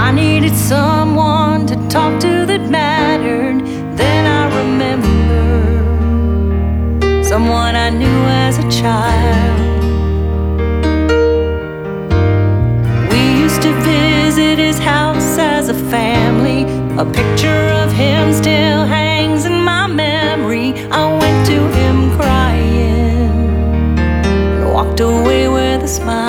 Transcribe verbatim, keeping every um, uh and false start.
I needed someone to talk to that mattered. Then I remember someone I knew as a child. We used to visit his house as a family. A picture of him still hangs in my memory. I went to him crying and walked away with a smile.